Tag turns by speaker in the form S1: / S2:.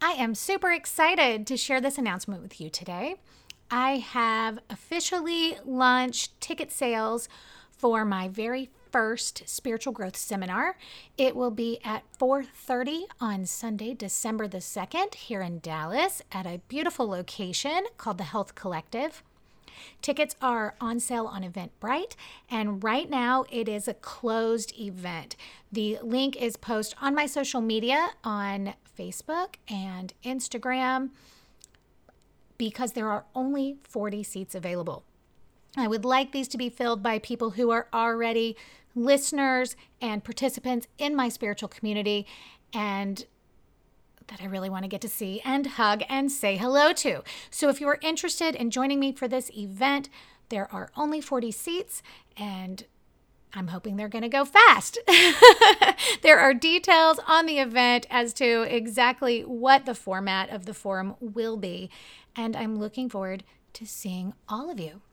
S1: I am super excited to share this announcement with you today. I have officially launched ticket sales for my very first spiritual growth seminar. It will be at 4:30 on Sunday, December the 2nd, here in Dallas at a beautiful location called the Health Collective. Tickets are on sale on Eventbrite, and right now it is a closed event. The link is posted on my social media on Facebook and Instagram because there are only 40 seats available. I would like these to be filled by people who are already listeners and participants in my spiritual community and that I really want to get to see and hug and say hello to. So if you are interested in joining me for this event, there are only 40 seats and I'm hoping they're going to go fast. There are details on the event as to exactly what the format of the forum will be, and I'm looking forward to seeing all of you.